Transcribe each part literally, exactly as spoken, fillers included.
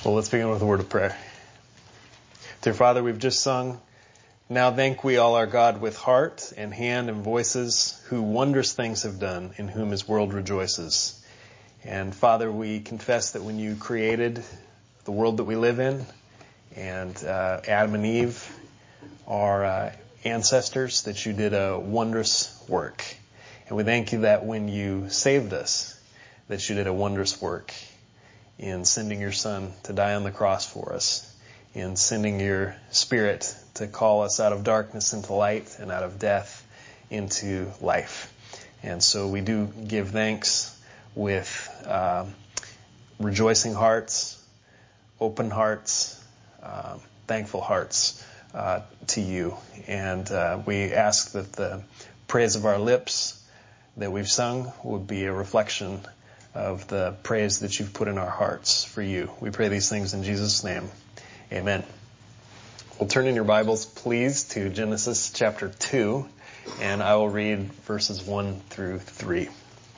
Well, let's begin with a word of prayer. Dear Father, we've just sung, "Now thank we all our God with heart and hand and voices, who wondrous things have done, in whom his world rejoices." And Father, we confess that when you created the world that we live in, and uh, Adam and Eve, our uh, ancestors, that you did a wondrous work. And we thank you that when you saved us, that you did a wondrous work in sending your Son to die on the cross for us, in sending your Spirit to call us out of darkness into light and out of death into life. And so we do give thanks with uh, rejoicing hearts, open hearts, uh, thankful hearts uh, to you. And uh, we ask that the praise of our lips that we've sung would be a reflection of the praise that you've put in our hearts for you. We pray these things in Jesus' name. Amen. We'll turn in your Bibles, please, to Genesis chapter two, and I will read verses one through three.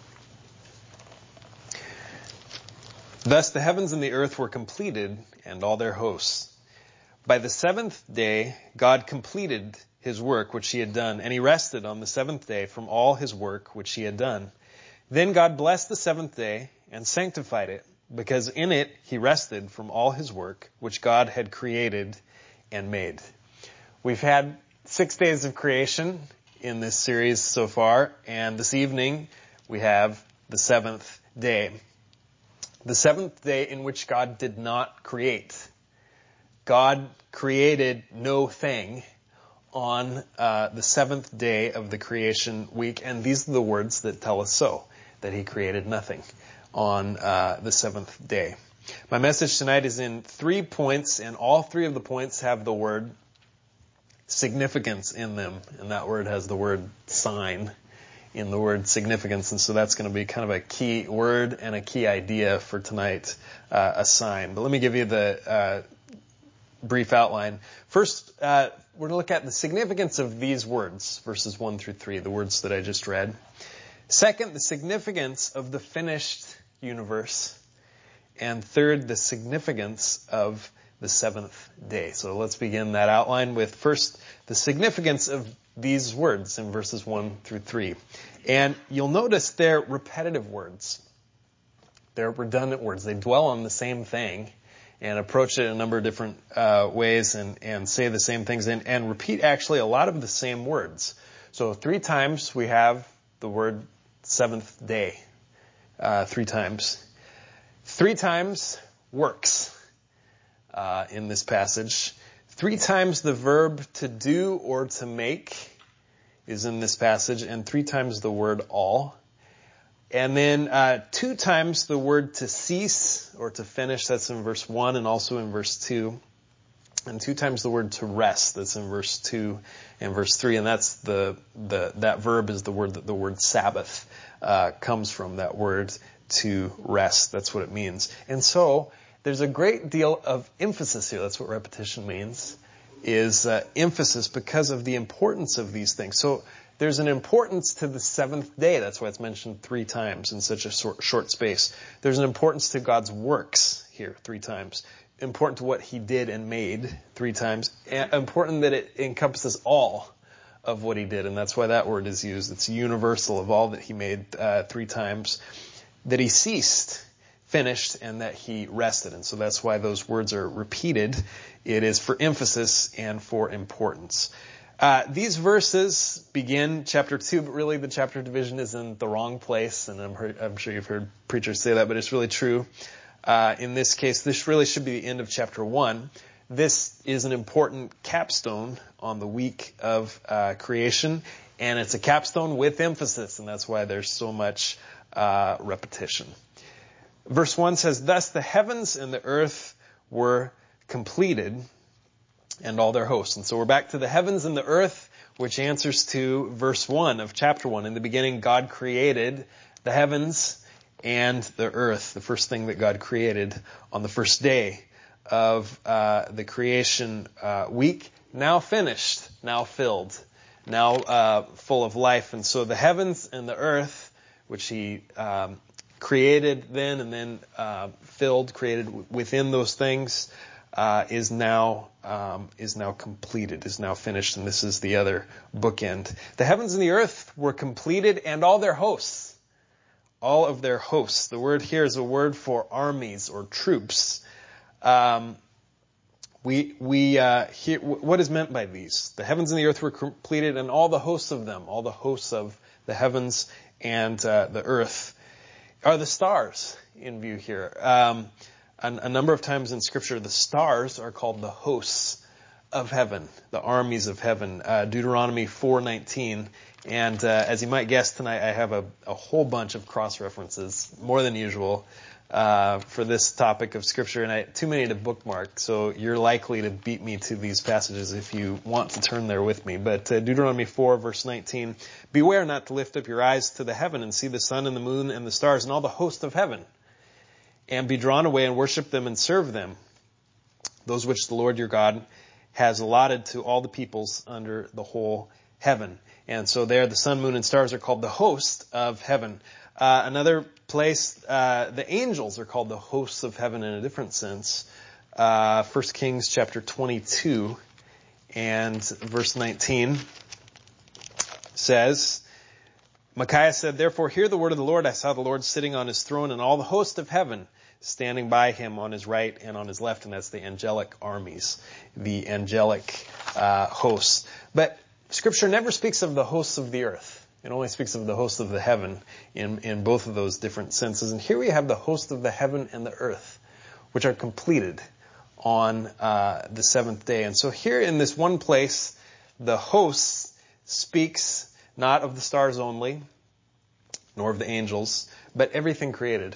Thus the heavens and the earth were completed, and all their hosts. By the seventh day God completed his work which he had done, and he rested on the seventh day from all his work which he had done. Then God blessed the seventh day and sanctified it, because in it he rested from all his work which God had created and made. We've had six days of creation in this series so far, and this evening we have the seventh day. The seventh day in which God did not create. God created no thing on uh, the seventh day of the creation week, and these are the words that tell us so, that he created nothing on uh, the seventh day. My message tonight is in three points, and all three of the points have the word significance in them, and that word has the word sign in the word significance, and so that's going to be kind of a key word and a key idea for tonight, uh, a sign. But let me give you the uh, brief outline. First, uh, we're going to look at the significance of these words, verses one through three, the words that I just read. Second, the significance of the finished universe. And third, the significance of the seventh day. So let's begin that outline with first the significance of these words in verses one through three. And you'll notice they're repetitive words. They're redundant words. They dwell on the same thing and approach it in a number of different uh, ways and, and say the same things and, and repeat actually a lot of the same words. So three times we have the word seventh day. Uh, three times. Three times works uh, in this passage. Three times the verb to do or to make is in this passage, and three times the word all. And then uh, two times the word to cease or to finish, that's in verse one and also in verse two. And two times the word to rest, that's in verse two and verse three. And that's the, the that verb is the word that the word Sabbath uh, comes from, that word to rest. That's what it means. And so there's a great deal of emphasis here. That's what repetition means, is uh, emphasis because of the importance of these things. So there's an importance to the seventh day. That's why it's mentioned three times in such a short, short space. There's an importance to God's works here three times. Important to what he did and made three times. And important that it encompasses all of what he did. And that's why that word is used. It's universal of all that he made uh, three times. That he ceased, finished, and that he rested. And so that's why those words are repeated. It is for emphasis and for importance. Uh, these verses begin chapter two, but really the chapter division is in the wrong place. And I'm, heard, I'm sure you've heard preachers say that, but it's really true. Uh, in this case, this really should be the end of chapter one. This is an important capstone on the week of uh, creation, and it's a capstone with emphasis, and that's why there's so much uh, repetition. Verse one says, "Thus the heavens and the earth were completed, and all their hosts." And so we're back to the heavens and the earth, which answers to verse one of chapter one. In the beginning, God created the heavens and the earth, the first thing that God created on the first day of uh, the creation uh, week, now finished, now filled, now uh, full of life. And so the heavens and the earth, which he um, created then and then uh, filled, created w- within those things, uh, is now um, is now completed, is now finished, and this is the other bookend. The heavens and the earth were completed, and all their hosts, all of their hosts. The word here is a word for armies or troops. Um, we we uh, hear, what is meant by these? The heavens and the earth were completed, and all the hosts of them, all the hosts of the heavens and uh, the earth. Are the stars in view here? Um, a, a number of times in Scripture, the stars are called the hosts of heaven, the armies of heaven. Uh, Deuteronomy four nineteen, and uh, as you might guess tonight, I have a, a whole bunch of cross references, more than usual, uh, for this topic of Scripture, and I too many to bookmark. So you're likely to beat me to these passages if you want to turn there with me. But uh, Deuteronomy four verse nineteen. Beware not to lift up your eyes to the heaven and see the sun and the moon and the stars and all the host of heaven, and be drawn away and worship them and serve them, those which the Lord your God has allotted to all the peoples under the whole heaven. And so there the sun, moon, and stars are called the host of heaven. Uh, another place, uh, the angels are called the hosts of heaven in a different sense. Uh, First Kings chapter twenty-two and verse nineteen says, Micaiah said, Therefore hear the word of the Lord. I saw the Lord sitting on his throne and all the host of heaven standing by him on his right and on his left. And that's the angelic armies, the angelic uh, hosts. But Scripture never speaks of the hosts of the earth. It only speaks of the hosts of the heaven in, in both of those different senses. And here we have the host of the heaven and the earth, which are completed on uh, the seventh day. And so here in this one place, the hosts speaks not of the stars only, nor of the angels, but everything created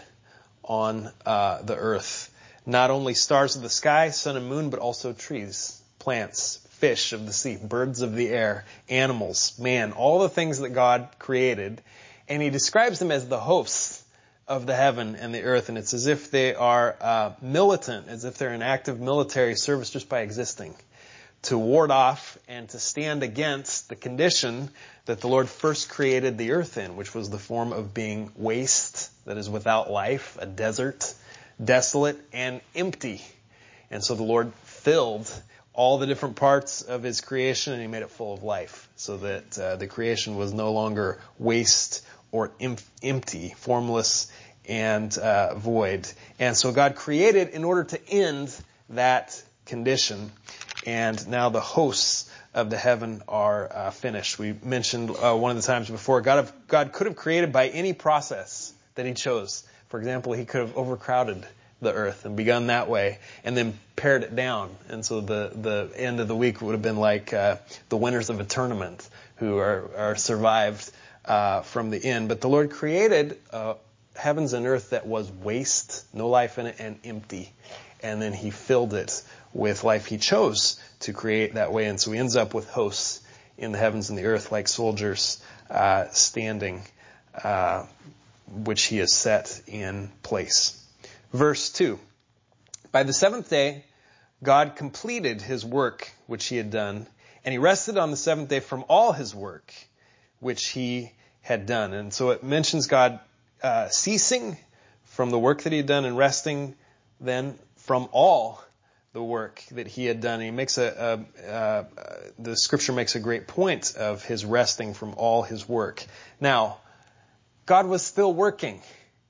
on uh, the earth. Not only stars of the sky, sun and moon, but also trees, plants, fish of the sea, birds of the air, animals, man, all the things that God created. And he describes them as the hosts of the heaven and the earth. And it's as if they are uh, militant, as if they're in active military service just by existing, to ward off and to stand against the condition that the Lord first created the earth in, which was the form of being waste, that is without life, a desert, desolate, and empty. And so the Lord filled all the different parts of his creation and he made it full of life, so that uh, the creation was no longer waste or em- empty, formless, and uh, void. And so God created in order to end that condition. And now the hosts of the heaven are uh, finished. We mentioned uh, one of the times before, God, have, God could have created by any process that he chose. For example, he could have overcrowded the earth and begun that way and then pared it down. And so the, the end of the week would have been like uh, the winners of a tournament who are, are survived uh, from the end. But the Lord created uh, heavens and earth that was waste, no life in it, and empty. And then he filled it with life. He chose to create that way. And so he ends up with hosts in the heavens and the earth like soldiers uh, standing, uh, which he has set in place. Verse two. By the seventh day, God completed his work which he had done, and he rested on the seventh day from all his work which he had done. And so it mentions God uh, ceasing from the work that he had done and resting then from all the work that he had done. He makes a, a, a, the scripture makes a great point of his resting from all his work. Now, God was still working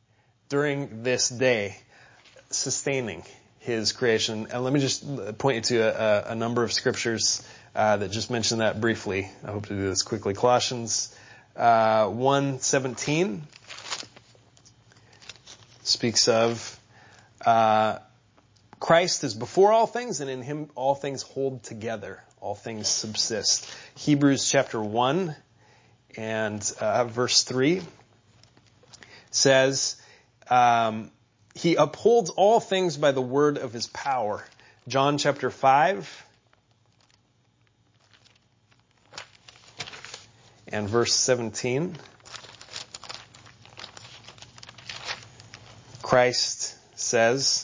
during this day, sustaining his creation. And let me just point you to a, a number of scriptures uh, that just mention that briefly. I hope to do this quickly. Colossians uh, one seventeen speaks of uh, Christ is before all things, and in him all things hold together. All things subsist. Hebrews chapter one and uh, verse three says, um, he upholds all things by the word of his power. John chapter five and verse seventeen. Christ says,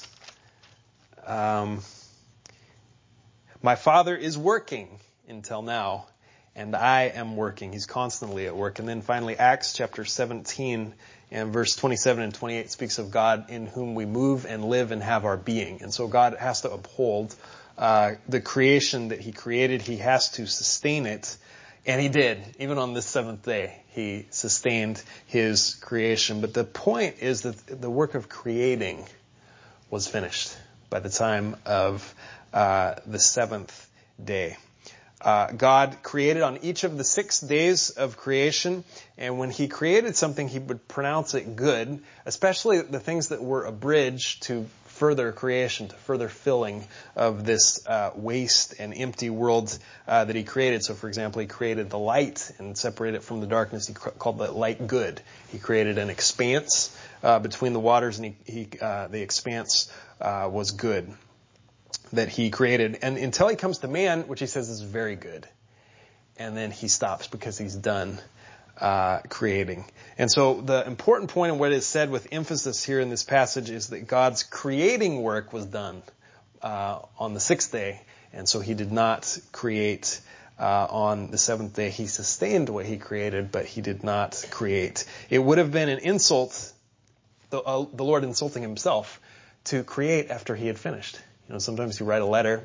um, my Father is working until now, and I am working. He's constantly at work. And then finally, Acts chapter seventeen and verse twenty-seven and twenty-eight speaks of God in whom we move and live and have our being. And so God has to uphold uh, the creation that he created. He has to sustain it. And he did. Even on this seventh day, he sustained his creation. But the point is that the work of creating was finished by the time of uh, the seventh day. Uh, God created on each of the six days of creation, and when he created something, he would pronounce it good, especially the things that were a bridge to further creation, to further filling of this uh, waste and empty world uh, that he created. So, for example, he created the light and separated it from the darkness. He cr- called that light good. He created an expanse uh, between the waters, and he, he uh, the expanse uh, was good that he created. And until he comes to man, which he says is very good. And then he stops because he's done uh, creating. And so the important point of what is said with emphasis here in this passage is that God's creating work was done uh, on the sixth day. And so he did not create uh, on the seventh day. He sustained what he created, but he did not create. It would have been an insult, the, uh, the Lord insulting himself, to create after he had finished. You know, sometimes you write a letter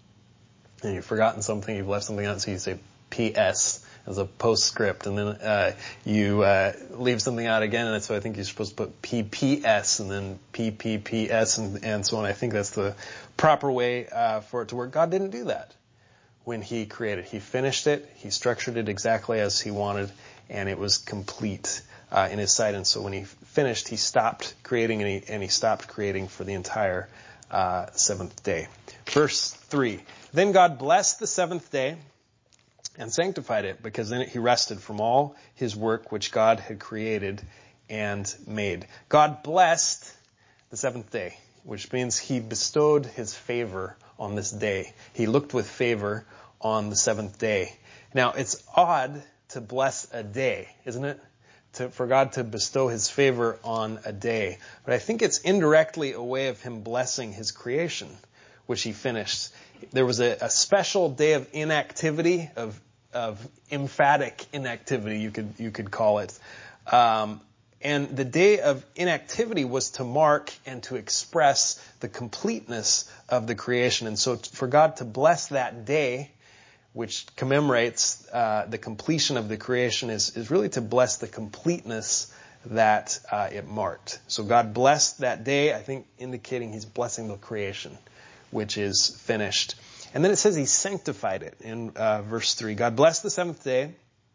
and you've forgotten something, you've left something out, so you say P S as a postscript, and then uh, you uh, leave something out again, and so I think you're supposed to put P P S and then P P P S and, and so on. I think that's the proper way uh, for it to work. God didn't do that when he created. He finished it, he structured it exactly as he wanted, and it was complete uh, in his sight. And so when he finished, he stopped creating, and he, and he stopped creating for the entire Uh, seventh day. Verse three. Then God blessed the seventh day and sanctified it, because in it he rested from all his work which God had created and made. God blessed the seventh day, which means he bestowed his favor on this day. He looked with favor on the seventh day. Now, it's odd to bless a day, isn't it? To, for God to bestow his favor on a day. But I think it's indirectly a way of him blessing his creation, which he finished. There was a, a special day of inactivity, of of emphatic inactivity, you could you could call it. Um, and the day of inactivity was to mark and to express the completeness of the creation. And so for God to bless that day, which commemorates uh, the completion of the creation, is, is really to bless the completeness that uh, it marked. So God blessed that day, I think indicating he's blessing the creation, which is finished. And then it says he sanctified it in uh, verse three. God blessed the seventh day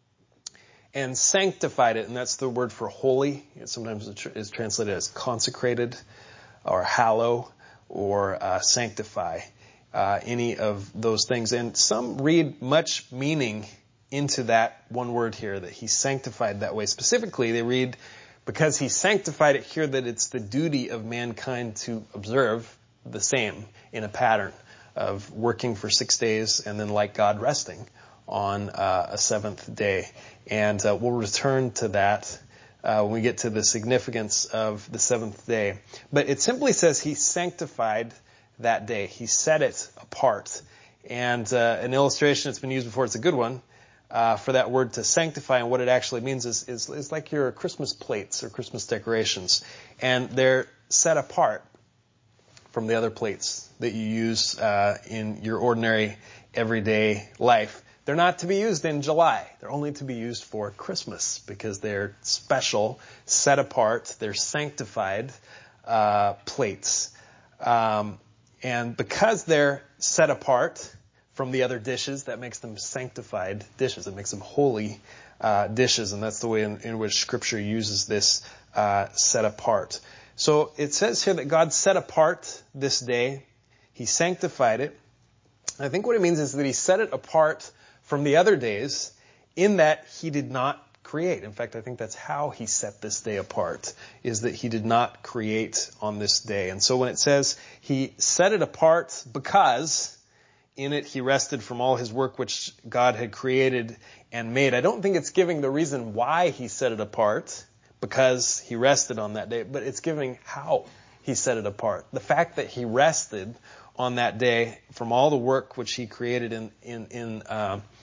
and sanctified it, and that's the word for holy. It sometimes is translated as consecrated or hallow or uh, sanctify. Uh, any of those things. And some read much meaning into that one word here, that he sanctified that way. Specifically, they read, because he sanctified it here, that it's the duty of mankind to observe the same in a pattern of working for six days and then, like God, resting on uh, a seventh day. And uh, we'll return to that uh, when we get to the significance of the seventh day. But it simply says he sanctified that day. He set it apart. And uh, an illustration that's been used before, it's a good one, uh, for that word to sanctify, and what it actually means is, is, is like your Christmas plates or Christmas decorations. And they're set apart from the other plates that you use uh, in your ordinary everyday life. They're not to be used in July. They're only to be used for Christmas, because they're special, set apart, they're sanctified uh, plates. Um, And because they're set apart from the other dishes, that makes them sanctified dishes. It makes them holy uh, dishes. And that's the way in, in which Scripture uses this uh, set apart. So it says here that God set apart this day. He sanctified it. And I think what it means is that he set it apart from the other days, in that he did not create. In fact, I think that's how he set this day apart, is that he did not create on this day. And so when it says he set it apart because in it he rested from all his work which God had created and made, I don't think it's giving the reason why he set it apart, because he rested on that day, but it's giving how he set it apart. The fact that he rested on that day from all the work which he created in in in uh,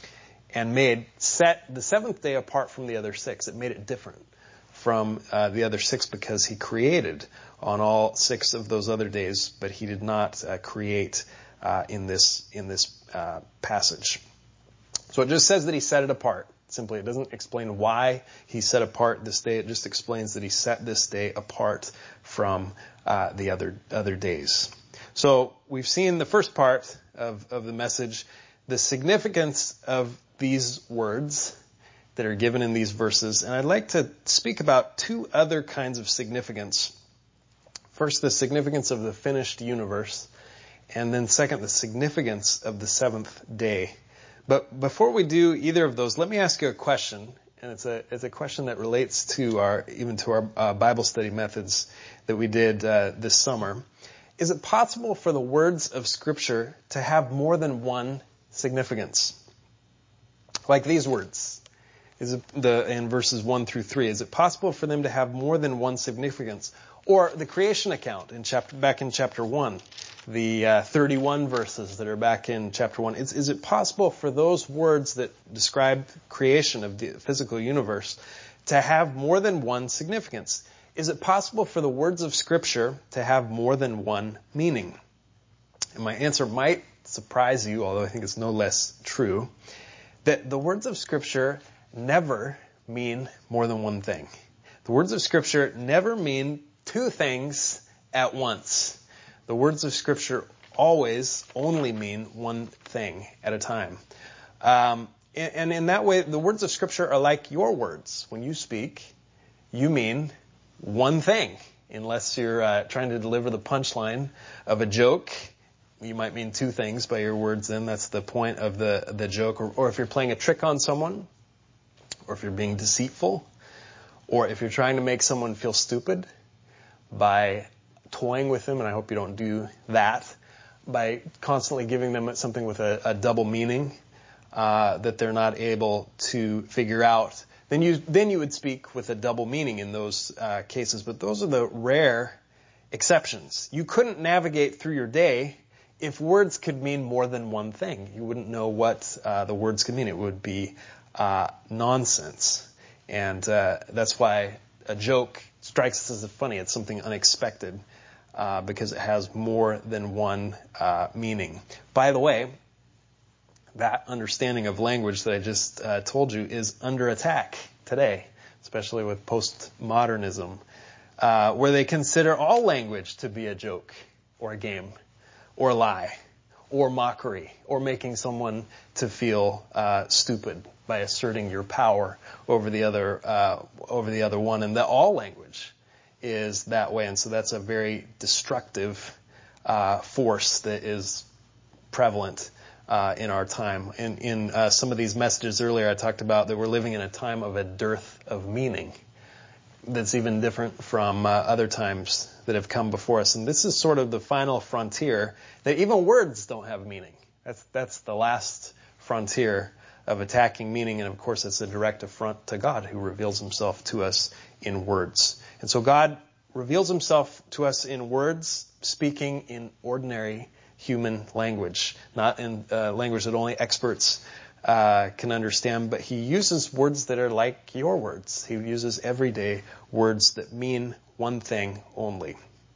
and made, set the seventh day apart from the other six. It made it different from uh, the other six because he created on all six of those other days, but he did not uh, create uh, in this in this uh, passage. So it just says that he set it apart. Simply, it doesn't explain why he set apart this day. It just explains that he set this day apart from uh, the other other days. So we've seen the first part of, of the message, the significance of these words that are given in these verses. And I'd like to speak about two other kinds of significance. First, the significance of the finished universe. And then second, the significance of the seventh day. But before we do either of those, let me ask you a question. And it's a it's a question that relates to our even to our uh, Bible study methods that we did uh, this summer. Is it possible for the words of Scripture to have more than one significance? Like these words, is it the in verses one through three? Is it possible for them to have more than one significance? Or the creation account in chapter back in chapter one, the uh, thirty-one verses that are back in chapter one. Is, is it possible for those words that describe creation of the physical universe to have more than one significance? Is it possible for the words of Scripture to have more than one meaning? And my answer might surprise you, although I think it's no less true, that the words of Scripture never mean more than one thing. The words of Scripture never mean two things at once. The words of Scripture always only mean one thing at a time. Um, and, and in that way, the words of Scripture are like your words. When you speak, you mean one thing. Unless you're uh, trying to deliver the punchline of a joke, you might mean two things by your words then. That's the point of the, the joke. Or, or if you're playing a trick on someone, or if you're being deceitful, or if you're trying to make someone feel stupid by toying with them, and I hope you don't do that, by constantly giving them something with a, a double meaning uh, that they're not able to figure out, then you then you would speak with a double meaning in those uh, cases. But those are the rare exceptions. You couldn't navigate through your day if words could mean more than one thing. You wouldn't know what uh, the words could mean. It would be uh, nonsense. And uh, that's why a joke strikes us as funny. It's something unexpected uh, because it has more than one uh, meaning. By the way, that understanding of language that I just uh, told you is under attack today, especially with postmodernism, uh, where they consider all language to be a joke or a game or a lie or mockery or making someone to feel uh, stupid by asserting your power over the other uh, over the other one, and that all language is that way. And so that's a very destructive uh, force that is prevalent uh, in our time. In, in uh, some of these messages earlier, I talked about that we're living in a time of a dearth of meaning that's even different from uh, other times that have come before us. And this is sort of the final frontier, that even words don't have meaning. That's that's the last frontier of attacking meaning. And of course, it's a direct affront to God, who reveals himself to us in words. And so God reveals himself to us in words, speaking in ordinary human language, not in uh, language that only experts uh, can understand, but he uses words that are like your words. He uses everyday words that mean one thing only.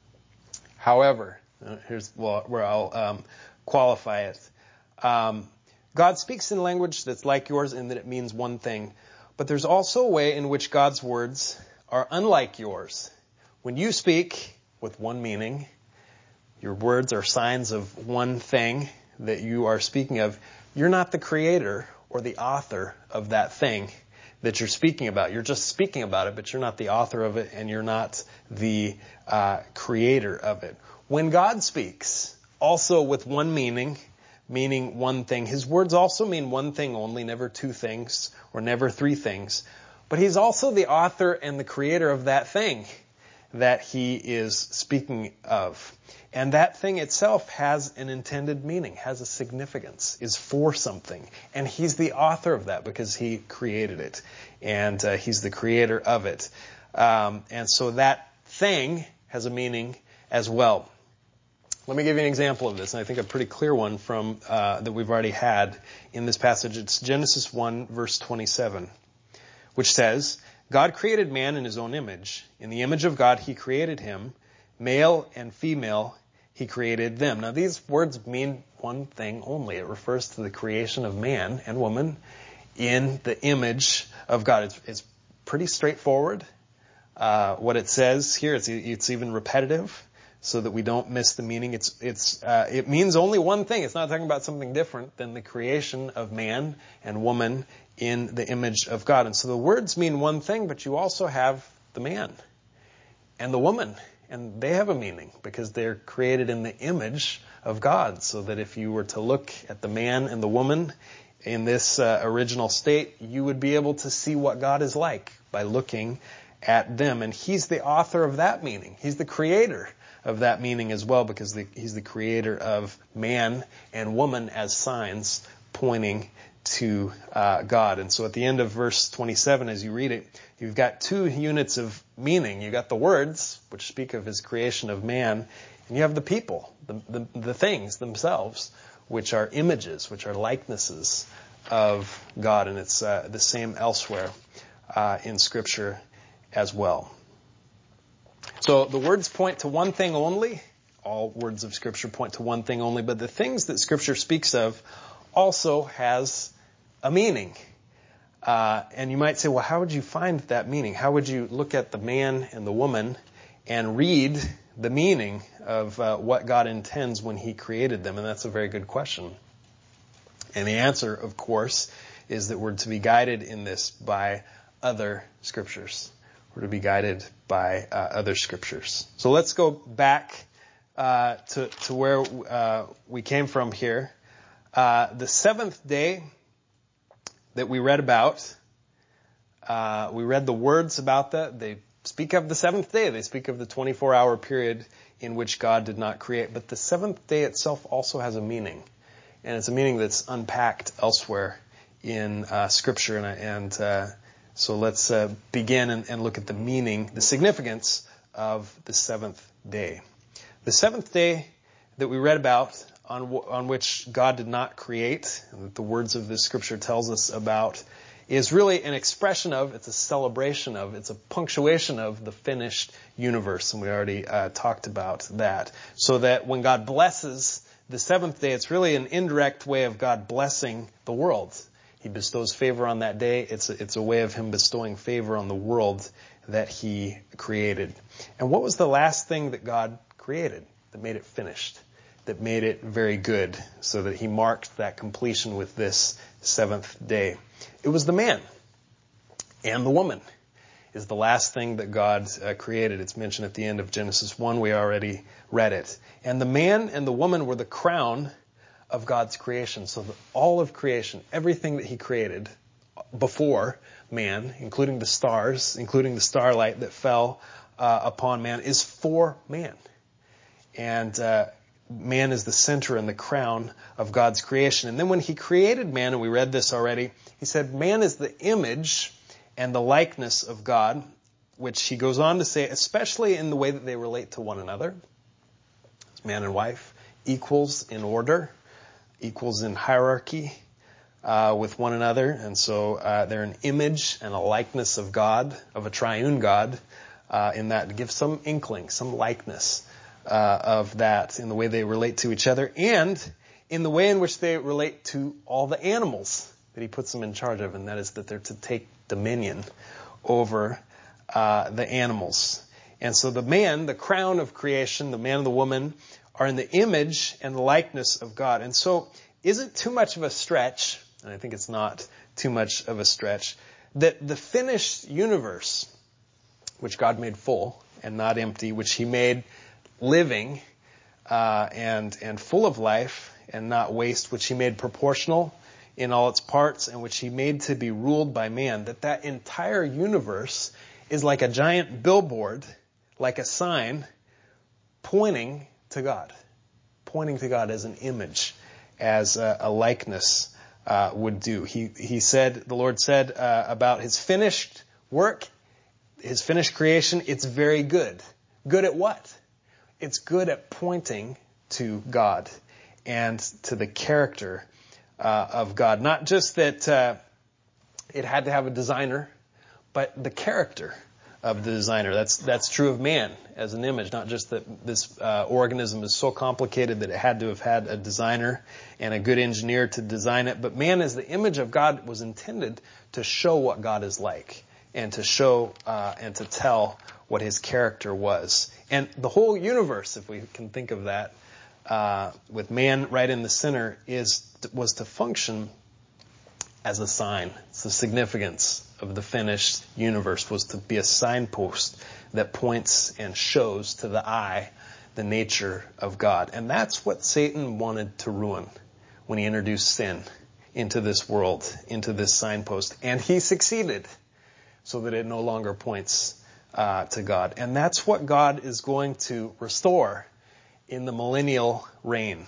However, uh, here's well, where I'll um, qualify it. Um, God speaks in language that's like yours in that it means one thing, but there's also a way in which God's words are unlike yours. When you speak with one meaning, your words are signs of one thing that you are speaking of. You're not the creator or the author of that thing that you're speaking about. You're just speaking about it, but you're not the author of it, and you're not the uh, creator of it. When God speaks, also with one meaning, meaning one thing, his words also mean one thing only, never two things or never three things. But he's also the author and the creator of that thing that he is speaking of. And that thing itself has an intended meaning, has a significance, is for something. And he's the author of that because he created it. And uh, he's the creator of it. Um, and so that thing has a meaning as well. Let me give you an example of this, and I think a pretty clear one from uh, that we've already had in this passage. It's Genesis one, verse twenty-seven, which says, God created man in his own image. In the image of God he created him. Male and female he created them. Now these words mean one thing only. It refers to the creation of man and woman in the image of God. It's, it's pretty straightforward. Uh, what it says here, it's, it's even repetitive, so that we don't miss the meaning. It's, it's, uh, it means only one thing. It's not talking about something different than the creation of man and woman in the image of God. And so the words mean one thing, but you also have the man and the woman, and they have a meaning because they're created in the image of God. So that if you were to look at the man and the woman in this uh, original state, you would be able to see what God is like by looking at them. And he's the author of that meaning. He's the creator of that meaning as well, because the, he's the creator of man and woman as signs pointing to uh, God. And so at the end of verse twenty-seven, as you read it, you've got two units of meaning. You've got the words, which speak of his creation of man, and you have the people, the, the, the things themselves, which are images, which are likenesses of God. And it's uh, the same elsewhere uh, in Scripture as well. So the words point to one thing only. All words of Scripture point to one thing only, but the things that Scripture speaks of also has a meaning. Uh, and you might say, well, how would you find that meaning? How would you look at the man and the woman and read the meaning of uh, what God intends when he created them? And that's a very good question. And the answer, of course, is that we're to be guided in this by other Scriptures. We're to be guided by uh, other Scriptures. So let's go back uh, to, to where uh, we came from here. Uh, the seventh day that we read about, uh, we read the words about that. They speak of the seventh day. They speak of the twenty-four hour period in which God did not create. But the seventh day itself also has a meaning. And it's a meaning that's unpacked elsewhere in uh, Scripture. And, and uh, so let's uh, begin and, and look at the meaning, the significance of the seventh day. The seventh day that we read about, on, w- on which God did not create, and that the words of this Scripture tells us about, is really an expression of, it's a celebration of, it's a punctuation of the finished universe. And we already uh, talked about that. So that when God blesses the seventh day, it's really an indirect way of God blessing the world. He bestows favor on that day. It's a, it's a way of him bestowing favor on the world that he created. And what was the last thing that God created that made it finished, that made it very good, so that he marked that completion with this seventh day? It was the man and the woman is the last thing that God uh, created. It's mentioned at the end of Genesis one. We already read it. And the man and the woman were the crown of God's creation. So that all of creation, everything that he created before man, including the stars, including the starlight that fell uh, upon man, is for man. And uh, man is the center and the crown of God's creation. And then when he created man, and we read this already, he said man is the image and the likeness of God, which he goes on to say, especially in the way that they relate to one another. Man and wife, equals in order, equals in hierarchy uh, with one another. And so uh, they're an image and a likeness of God, of a triune God, uh, in that it gives some inkling, some likeness uh, of that in the way they relate to each other and in the way in which they relate to all the animals that he puts them in charge of, and that is that they're to take dominion over uh, the animals. And so the man, the crown of creation, the man and the woman, are in the image and the likeness of God. And so is it too much of a stretch, and I think it's not too much of a stretch, that the finished universe, which God made full and not empty, which he made living uh, and and full of life and not waste, which he made proportional in all its parts, and which he made to be ruled by man, that that entire universe is like a giant billboard, like a sign, pointing to God. Pointing to God as an image, as a, a likeness uh, would do. He he said, the Lord said uh, about his finished work, his finished creation, it's very good. Good at what? It's good at pointing to God and to the character uh, of God. Not just that uh, it had to have a designer, but the character of the designer. That's that's true of man as an image, not just that this uh, organism is so complicated that it had to have had a designer and a good engineer to design it, but man as the image of God was intended to show what God is like and to show uh, and to tell what his character was. And the whole universe, if we can think of that, uh, with man right in the center, is was to function as a sign. It's the significance of the finished universe, was to be a signpost that points and shows to the eye the nature of God. And that's what Satan wanted to ruin when he introduced sin into this world, into this signpost. And he succeeded, so that it no longer points uh, to God. And that's what God is going to restore in the millennial reign.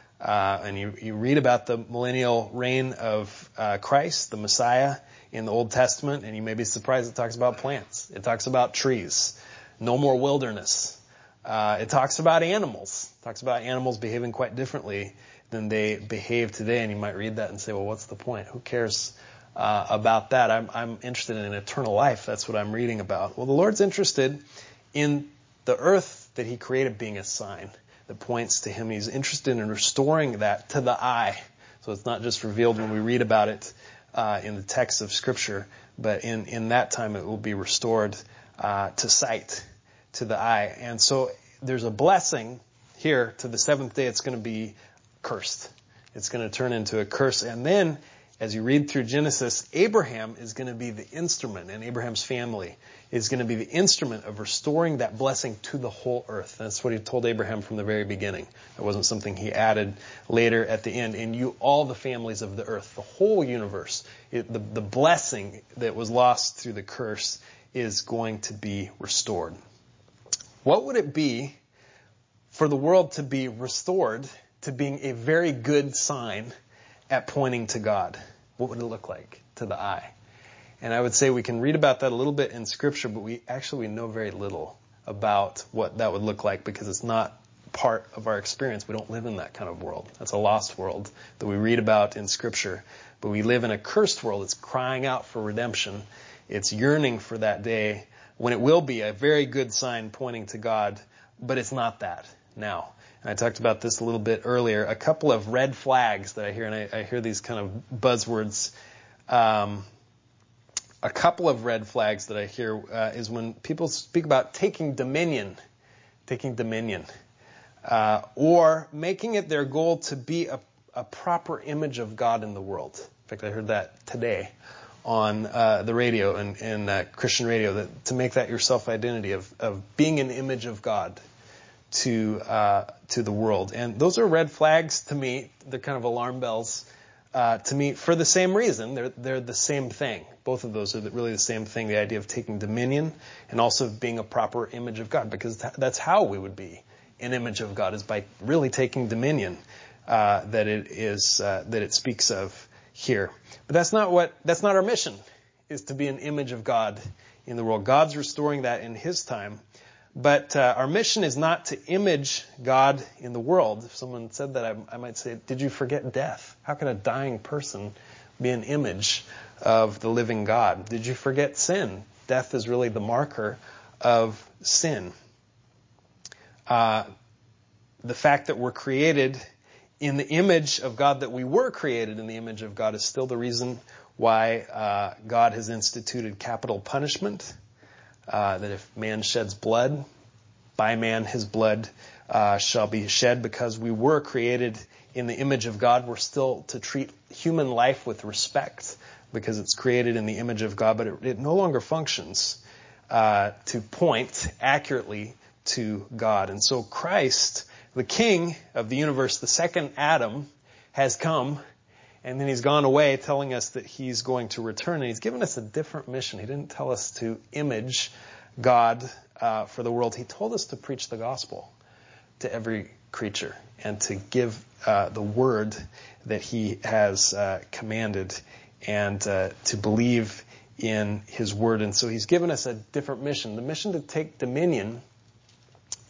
Uh, and you, you read about the millennial reign of uh, Christ, the Messiah, in the Old Testament, and you may be surprised it talks about plants. It talks about trees. No more wilderness. Uh, it talks about animals. It talks about animals behaving quite differently than they behave today. And you might read that and say, well, what's the point? Who cares uh, about that? I'm, I'm interested in eternal life. That's what I'm reading about. Well, the Lord's interested in the earth that he created being a sign that points to him. He's interested in restoring that to the eye. So it's not just revealed when we read about it uh, in the text of Scripture, but in, in that time it will be restored uh, to sight, to the eye. And so there's a blessing here to the seventh day. It's going to be cursed. It's going to turn into a curse. And then, as you read through Genesis, Abraham is going to be the instrument, and Abraham's family is going to be the instrument of restoring that blessing to the whole earth. That's what he told Abraham from the very beginning. It wasn't something he added later at the end. And you, all the families of the earth, the whole universe, it, the, the blessing that was lost through the curse is going to be restored. What would it be for the world to be restored to being a very good sign at pointing to God? What would it look like to the eye? And I would say we can read about that a little bit in Scripture, but we actually know very little about what that would look like because it's not part of our experience. We don't live in that kind of world. That's a lost world that we read about in Scripture. But we live in a cursed world. It's crying out for redemption. It's yearning for that day when it will be a very good sign pointing to God, but it's not that now. And I talked about this a little bit earlier. A couple of red flags that I hear, and I, I hear these kind of buzzwords. Um, a couple of red flags that I hear uh, is when people speak about taking dominion, taking dominion, uh, or making it their goal to be a, a proper image of God in the world. In fact, I heard that today on uh, the radio and, and uh, Christian radio, that to make that your self-identity of, of being an image of God to uh, to the world. And those are red flags to me. They're kind of alarm bells uh, to me for the same reason. They're they're the same thing. Both of those are really the same thing, the idea of taking dominion and also being a proper image of God, because that's how we would be an image of God, is by really taking dominion uh, that it is uh, that it speaks of here. But that's not what that's not our mission, is to be an image of God in the world. God's restoring that in His time. But uh, our mission is not to image God in the world. If someone said that, I, I might say, did you forget death? How can a dying person be an image of the living God? Did you forget sin? Death is really the marker of sin. Uh, the fact that we're created in the image of God, that we were created in the image of God, is still the reason why uh, God has instituted capital punishment. Uh, that if man sheds blood, by man his blood uh, shall be shed. Because we were created in the image of God, we're still to treat human life with respect, because it's created in the image of God, but it, it no longer functions uh, to point accurately to God. And so Christ, the King of the universe, the second Adam, has come. And then He's gone away, telling us that He's going to return. And He's given us a different mission. He didn't tell us to image God uh, for the world. He told us to preach the gospel to every creature and to give uh, the word that He has uh, commanded, and uh, to believe in His word. And so He's given us a different mission. The mission to take dominion,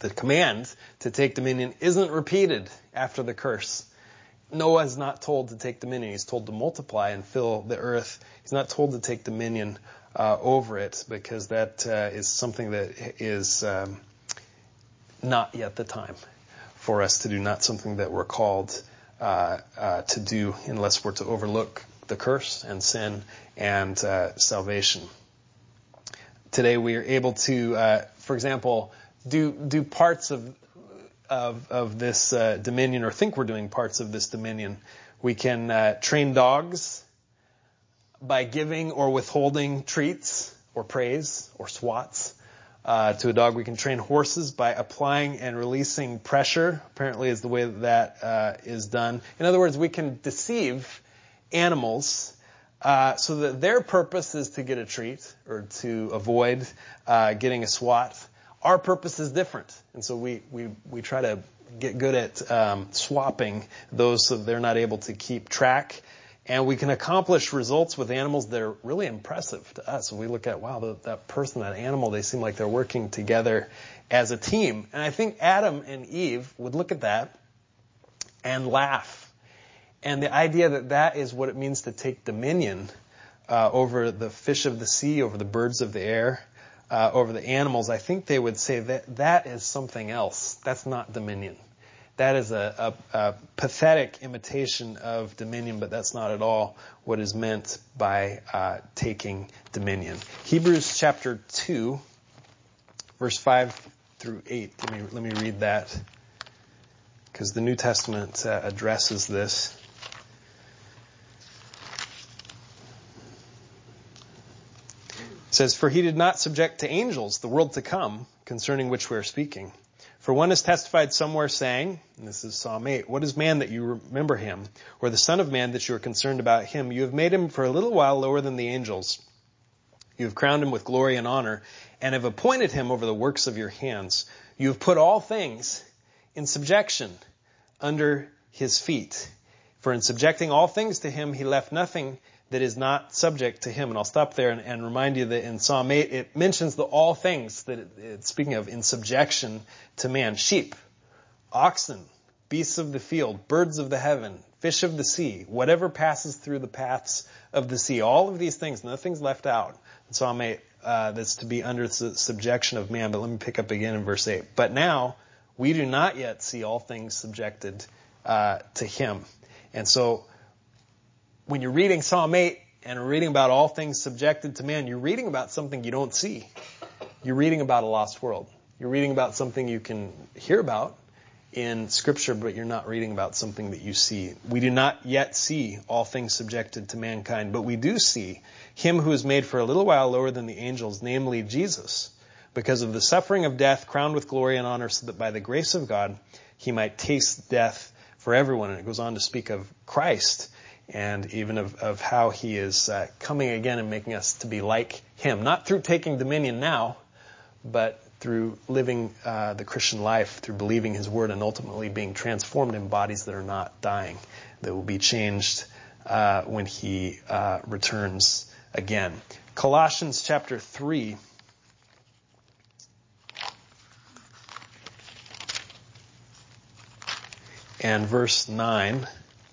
the command to take dominion isn't repeated after the curse. Noah is not told to take dominion. He's told to multiply and fill the earth. He's not told to take dominion uh, over it, because that uh, is something that is um, not yet the time for us to do, not something that we're called uh, uh, to do unless we're to overlook the curse and sin and uh, salvation. Today we are able to, uh, for example, do do parts of Of, of this uh, dominion, or think we're doing parts of this dominion. We can uh, train dogs by giving or withholding treats or praise or swats uh, to a dog. We can train horses by applying and releasing pressure, apparently is the way that, that uh, is done. In other words, we can deceive animals uh, so that their purpose is to get a treat or to avoid uh, getting a swat. Our purpose is different, and so we, we, we try to get good at um, swapping those so they're not able to keep track. And we can accomplish results with animals that are really impressive to us. When we look at, wow, the, that person, that animal, they seem like they're working together as a team. And I think Adam and Eve would look at that and laugh. And the idea that that is what it means to take dominion uh, over the fish of the sea, over the birds of the air, Uh, over the animals, I think they would say that that is something else. That's not dominion. That is a, a, a pathetic imitation of dominion, but that's not at all what is meant by uh, taking dominion. Hebrews chapter two, verse five through eight. Let me, let me read that, because the New Testament uh, addresses this. It says, "For he did not subject to angels the world to come, concerning which we are speaking. For one has testified somewhere, saying," and this is Psalm eight, "What is man that you remember him, or the son of man that you are concerned about him? You have made him for a little while lower than the angels. You have crowned him with glory and honor, and have appointed him over the works of your hands. You have put all things in subjection under his feet. For in subjecting all things to him, he left nothing that is not subject to him." And I'll stop there and, and remind you that in Psalm eight, it mentions the all things that it, it's speaking of in subjection to man. Sheep, oxen, beasts of the field, birds of the heaven, fish of the sea, whatever passes through the paths of the sea. All of these things, nothing's left out in Psalm eight uh, that's to be under the subjection of man. But let me pick up again in verse eight. "But now we do not yet see all things subjected uh, to him." And so when you're reading Psalm eight and reading about all things subjected to man, you're reading about something you don't see. You're reading about a lost world. You're reading about something you can hear about in Scripture, but you're not reading about something that you see. We do not yet see all things subjected to mankind, but we do see him who is made for a little while lower than the angels, namely Jesus, because of the suffering of death, crowned with glory and honor, so that by the grace of God he might taste death for everyone. And it goes on to speak of Christ, and even of, of how he is uh, coming again and making us to be like him. Not through taking dominion now, but through living uh, the Christian life, through believing his word, and ultimately being transformed in bodies that are not dying, that will be changed uh, when he uh, returns again. Colossians chapter three. And verse nine.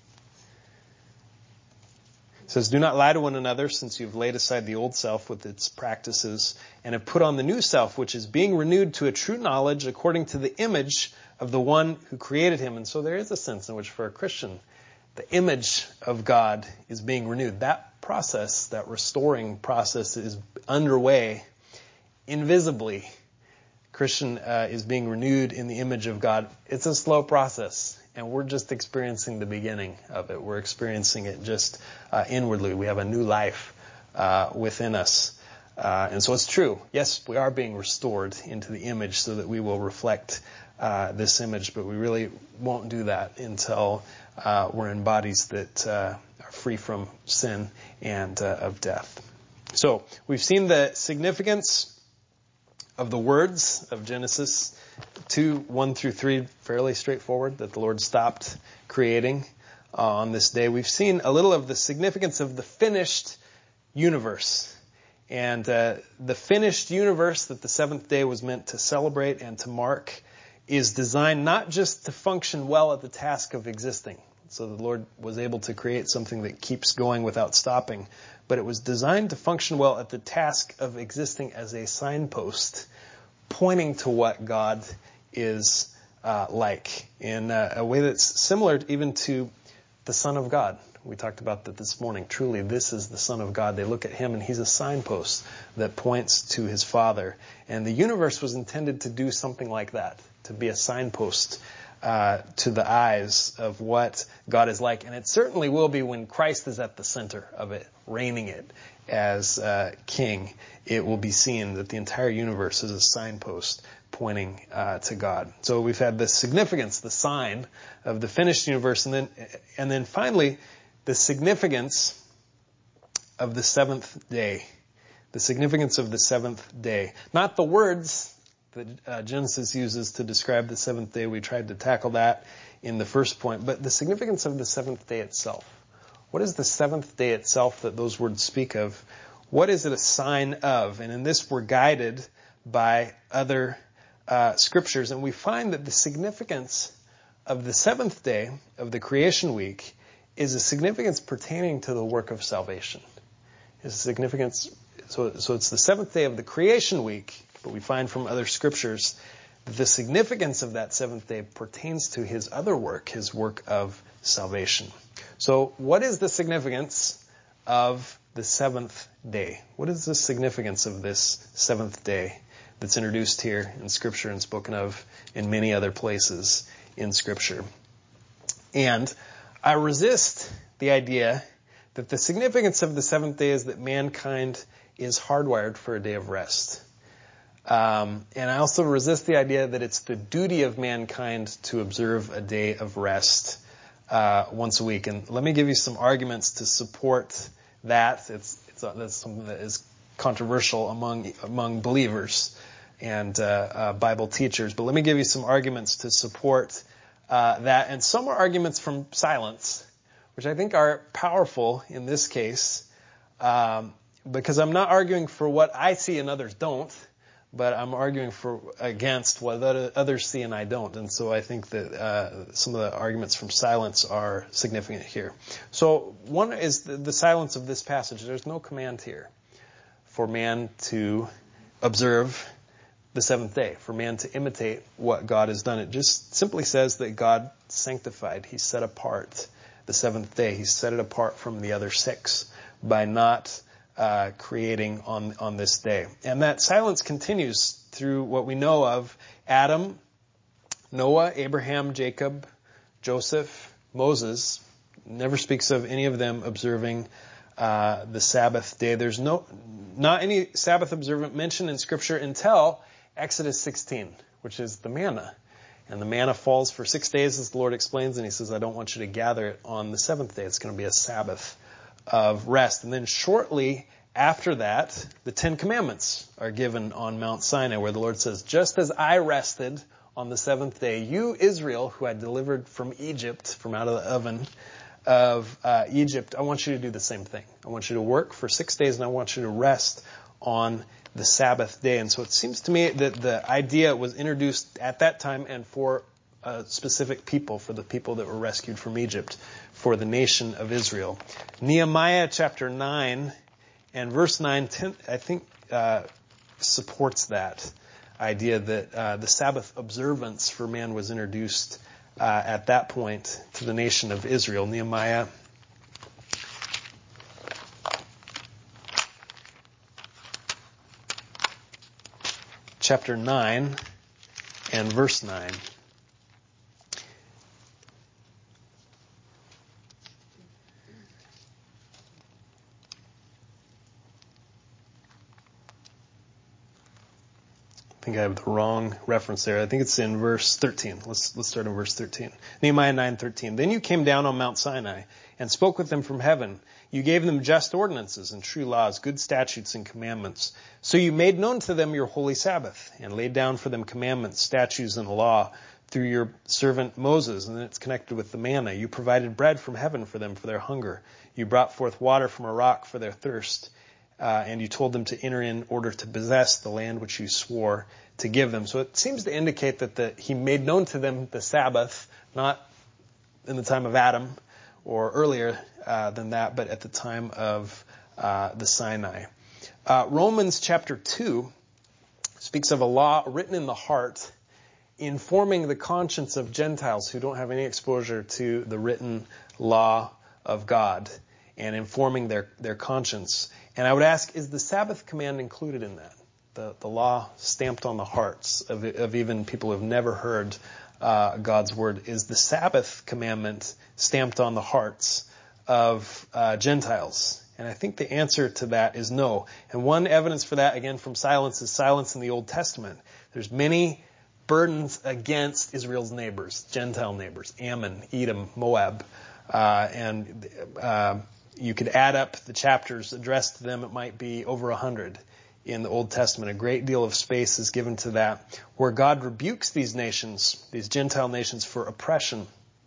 It says, "Do not lie to one another, since you have laid aside the old self with its practices, and have put on the new self, which is being renewed to a true knowledge according to the image of the one who created him." And so there is a sense in which, for a Christian, the image of God is being renewed. That process, that restoring process, is underway invisibly. Christian uh, is being renewed in the image of God. It's a slow process. And we're just experiencing the beginning of it. We're experiencing it just uh, inwardly. We have a new life uh, within us. Uh, and so it's true. Yes, we are being restored into the image so that we will reflect uh, this image. But we really won't do that until uh, we're in bodies that uh, are free from sin and uh, of death. So we've seen the significance of the words of Genesis two, one through three, fairly straightforward, that the Lord stopped creating uh, on this day. We've seen a little of the significance of the finished universe. And uh, the finished universe that the seventh day was meant to celebrate and to mark is designed not just to function well at the task of existing. So the Lord was able to create something that keeps going without stopping, but it was designed to function well at the task of existing as a signpost, pointing to what God is uh, like in uh, a way that's similar even to the Son of God. We talked about that this morning. Truly, this is the Son of God. They look at him and he's a signpost that points to his Father. And the universe was intended to do something like that, to be a signpost uh, to the eyes of what God is like. And it certainly will be when Christ is at the center of it, reigning it as uh, king. It will be seen that the entire universe is a signpost pointing uh, to God. So we've had the significance, the sign of the finished universe, and then and then finally the significance of the seventh day. The significance of the seventh day. Not the words that uh, Genesis uses to describe the seventh day. We tried to tackle that in the first point. But the significance of the seventh day itself. What is the seventh day itself that those words speak of? What is it a sign of? And in this we're guided by other uh, scriptures. And we find that the significance of the seventh day of the creation week is a significance pertaining to the work of salvation. It's a significance, so, so it's the seventh day of the creation week, but we find from other scriptures that the significance of that seventh day pertains to his other work, his work of salvation. So what is the significance of the seventh day? What is the significance of this seventh day that's introduced here in Scripture and spoken of in many other places in Scripture? And I resist the idea that the significance of the seventh day is that mankind is hardwired for a day of rest. Um, and I also resist the idea that it's the duty of mankind to observe a day of rest uh, once a week. And let me give you some arguments to support that. It's, it's uh, that's something that is controversial among among believers and uh, uh, Bible teachers. But let me give you some arguments to support Uh, that, and some are arguments from silence, which I think are powerful in this case, um, because I'm not arguing for what I see and others don't, but I'm arguing for against what others see and I don't. And so I think that uh, some of the arguments from silence are significant here. So one is the, the silence of this passage. There's no command here for man to observe the seventh day, for man to imitate what God has done. It just simply says that God sanctified, he set apart the seventh day. He set it apart from the other six by not uh, creating on, on this day. And that silence continues through what we know of Adam, Noah, Abraham, Jacob, Joseph, Moses. Never speaks of any of them observing uh, the Sabbath day. There's no, not any Sabbath observant mentioned in Scripture until Exodus sixteen, which is the manna. And the manna falls for six days, as the Lord explains, and he says, I don't want you to gather it on the seventh day. It's going to be a Sabbath of rest. And then shortly after that, the Ten Commandments are given on Mount Sinai, where the Lord says, just as I rested on the seventh day, you, Israel, who I delivered from Egypt, from out of the oven of uh, Egypt, I want you to do the same thing. I want you to work for six days, and I want you to rest on the Sabbath day. And so it seems to me that the idea was introduced at that time and for a specific people, for the people that were rescued from Egypt, for the nation of Israel. Nehemiah chapter nine and verse nine, ten, I think, uh, supports that idea that uh, the Sabbath observance for man was introduced uh, at that point to the nation of Israel. Nehemiah chapter nine and verse nine. I think I have the wrong reference there. I think it's in verse thirteen. Let's let's start in verse thirteen. Nehemiah nine thirteen. Then you came down on Mount Sinai and spoke with them from heaven. You gave them just ordinances and true laws, good statutes and commandments. So you made known to them your holy Sabbath and laid down for them commandments, statutes, and law through your servant Moses. And then it's connected with the manna. You provided bread from heaven for them for their hunger. You brought forth water from a rock for their thirst. uh, and you told them to enter in order to possess the land which you swore to give them. So it seems to indicate that the, he made known to them the Sabbath, not in the time of Adam or earlier uh, than that, but at the time of uh, the Sinai. Uh, Romans chapter two speaks of a law written in the heart, informing the conscience of Gentiles who don't have any exposure to the written law of God, and informing their, their conscience. And I would ask, is the Sabbath command included in that? The, the law stamped on the hearts of, of even people who have never heard uh, God's word. Is the Sabbath commandment stamped on the hearts of uh, Gentiles? And I think the answer to that is no. And one evidence for that, again, from silence, is silence in the Old Testament. There's many burdens against Israel's neighbors, Gentile neighbors, Ammon, Edom, Moab. Uh, and uh, you could add up the chapters addressed to them. It might be over a hundred in the Old Testament. A great deal of space is given to that, where God rebukes these nations, these Gentile nations, for oppression,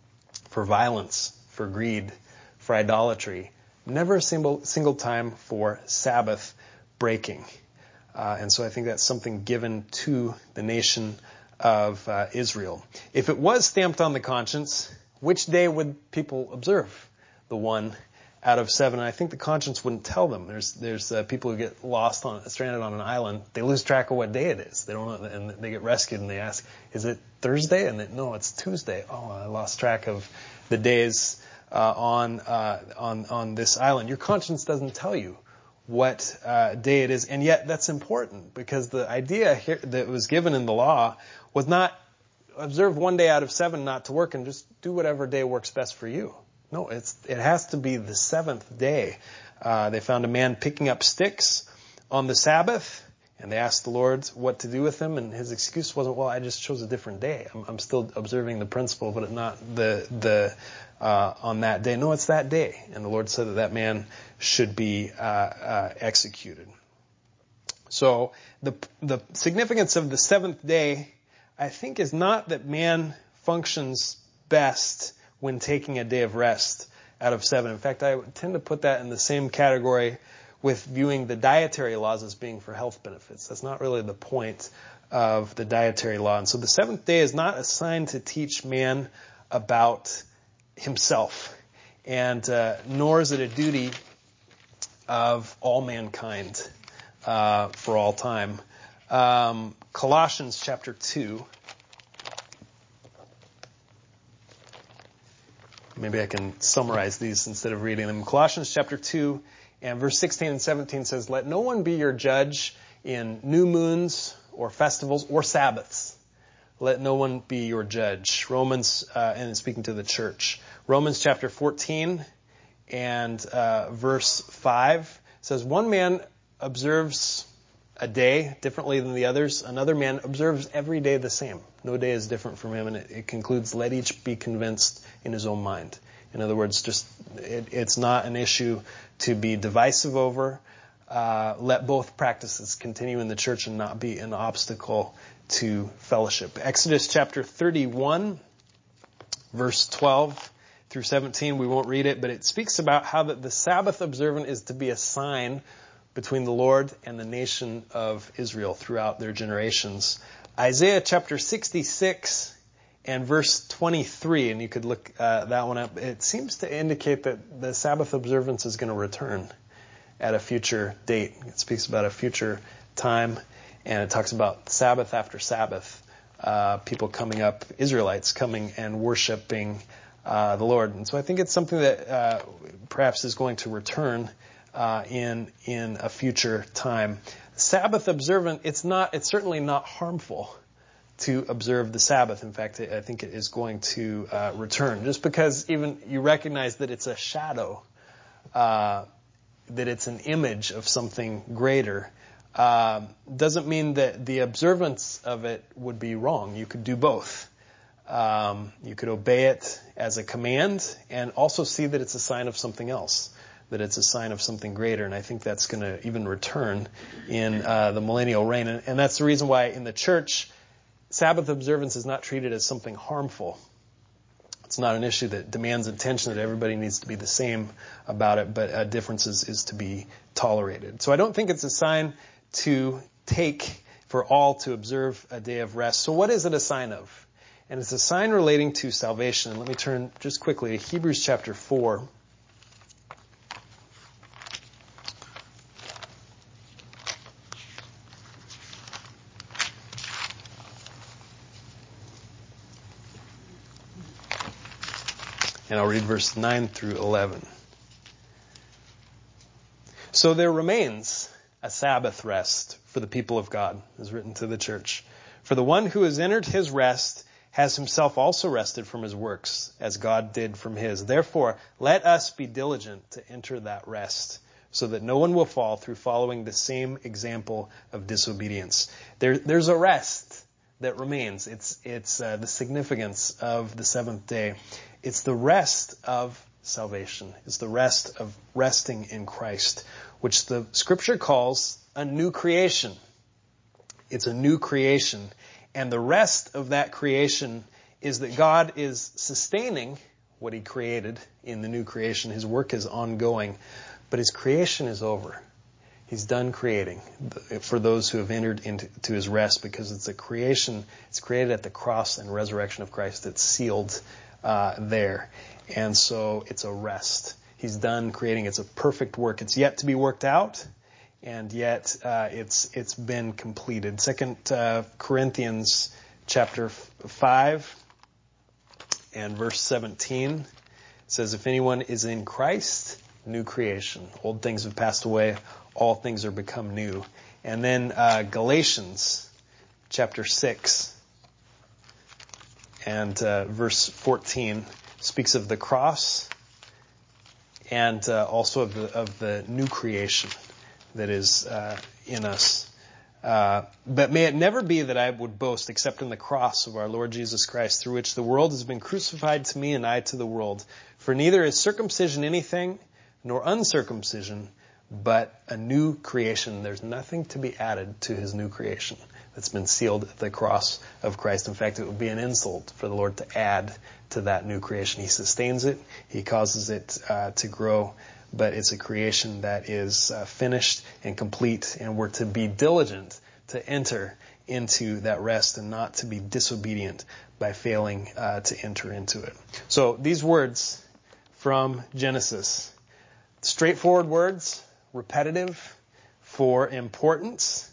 for violence, for greed, for idolatry. Never a single, single time for Sabbath breaking. Uh, and so I think that's something given to the nation of uh, Israel. If it was stamped on the conscience, which day would people observe? The one out of seven. And I think the conscience wouldn't tell them. There's there's uh, people who get lost on stranded on an island. They lose track of what day it is. They don't know, and they get rescued and they ask, "Is it Thursday?" And they, no, it's Tuesday. Oh, I lost track of the days uh, on uh, on on this island. Your conscience doesn't tell you what uh, day it is, and yet that's important, because the idea here that was given in the law was not observe one day out of seven not to work and just do whatever day works best for you. No, it's it has to be the seventh day. Uh, they found a man picking up sticks on the Sabbath, and they asked the Lord what to do with them, and his excuse wasn't, well, I just chose a different day. I'm, I'm still observing the principle, but not the the uh, on that day. No, it's that day. And the Lord said that that man should be uh, uh, executed. So the the significance of the seventh day, I think, is not that man functions best when taking a day of rest out of seven. In fact, I tend to put that in the same category with viewing the dietary laws as being for health benefits. That's not really the point of the dietary law. And so the seventh day is not assigned to teach man about himself, and uh, nor is it a duty of all mankind uh, for all time. Um, Colossians chapter two. Maybe I can summarize these instead of reading them. Colossians chapter two and verse sixteen and seventeen says, "Let no one be your judge in new moons or festivals or Sabbaths. Let no one be your judge." Romans, uh, and speaking to the church. Romans chapter fourteen and uh, verse five says, "One man observes a day differently than the others. Another man observes every day the same. No day is different from him." And it, it concludes, "Let each be convinced in his own mind." In other words, just it, it's not an issue to be divisive over. Uh, let both practices continue in the church and not be an obstacle to fellowship. Exodus chapter thirty-one, verse twelve through seventeen. We won't read it, but it speaks about how that the Sabbath observant is to be a sign between the Lord and the nation of Israel throughout their generations. Isaiah chapter sixty-six and verse twenty-three, and you could look uh, that one up. It seems to indicate that the Sabbath observance is going to return at a future date. It speaks about a future time, and it talks about Sabbath after Sabbath, uh, people coming up, Israelites coming and worshiping uh, the Lord. And so I think it's something that uh, perhaps is going to return Uh, in in a future time. Sabbath observant, it's not, it's certainly not harmful to observe the Sabbath. In fact, I think it is going to uh, return. Just because even you recognize that it's a shadow, uh, that it's an image of something greater, uh, doesn't mean that the observance of it would be wrong. You could do both. Um, you could obey it as a command and also see that it's a sign of something else, that it's a sign of something greater. And I think that's going to even return in uh, the millennial reign. And, and that's the reason why in the church, Sabbath observance is not treated as something harmful. It's It's not an issue that demands attention, that everybody needs to be the same about it, but uh, differences is to be tolerated. So I don't think it's a sign to take for all to observe a day of rest. So what is it a sign of? And it's a sign relating to salvation. And let me turn just quickly to Hebrews chapter four. And I'll read verse nine through eleven. So there remains a Sabbath rest for the people of God, as written to the church. For the one who has entered his rest has himself also rested from his works, as God did from his. Therefore, let us be diligent to enter that rest, so that no one will fall through following the same example of disobedience. There, there's a rest that remains. It's, it's uh, the significance of the seventh day. It's the rest of salvation. It's the rest of resting in Christ, which the Scripture calls a new creation. It's a new creation. And the rest of that creation is that God is sustaining what He created in the new creation. His work is ongoing, but His creation is over. He's done creating for those who have entered into to His rest, because it's a creation. It's created at the cross and resurrection of Christ. It's sealed uh, there. And so it's a rest. He's done creating. It's a perfect work. It's yet to be worked out, and yet uh, it's it's been completed. Second uh, Corinthians chapter five and verse seventeen says, "If anyone is in Christ, new creation. Old things have passed away; all things are become new." And then uh, Galatians chapter six and uh, verse fourteen speaks of the cross and uh, also of the of the new creation that is uh, in us. Uh, but may it never be that I would boast except in the cross of our Lord Jesus Christ, through which the world has been crucified to me and I to the world. For neither is circumcision anything, nor uncircumcision, but a new creation. There's nothing to be added to His new creation that's been sealed at the cross of Christ. In fact, it would be an insult for the Lord to add to that new creation. He sustains it. He causes it uh, to grow. But it's a creation that is uh, finished and complete, and we're to be diligent to enter into that rest and not to be disobedient by failing uh, to enter into it. So these words from Genesis, straightforward words, repetitive for importance,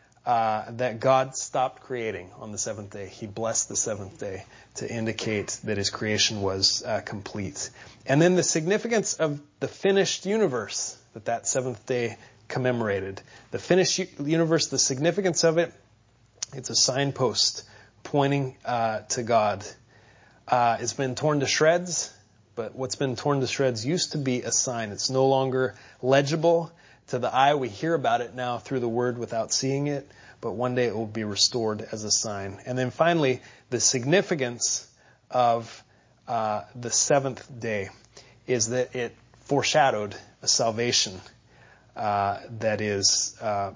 uh, that God stopped creating on the seventh day. He blessed the seventh day to indicate that His creation was uh, complete. And then the significance of the finished universe that that seventh day commemorated. The finished universe, the significance of it, it's a signpost pointing uh, to God. Uh, it's been torn to shreds, but what's been torn to shreds used to be a sign. It's no longer legible to the eye. We hear about it now through the Word without seeing it, but one day it will be restored as a sign. And then finally, the significance of uh, the seventh day is that it foreshadowed a salvation uh, that is uh,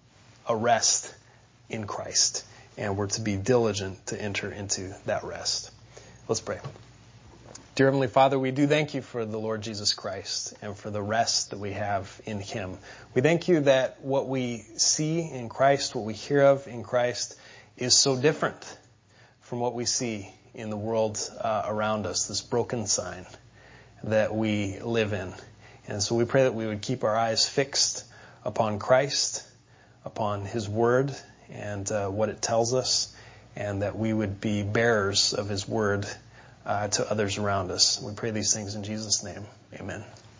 a rest in Christ. And we're to be diligent to enter into that rest. Let's pray. Dear Heavenly Father, we do thank You for the Lord Jesus Christ and for the rest that we have in Him. We thank You that what we see in Christ, what we hear of in Christ, is so different from what we see in the world uh, around us, this broken sign that we live in. And so we pray that we would keep our eyes fixed upon Christ, upon His Word and uh, what it tells us, and that we would be bearers of His Word Uh, to others around us. We pray these things in Jesus' name. Amen.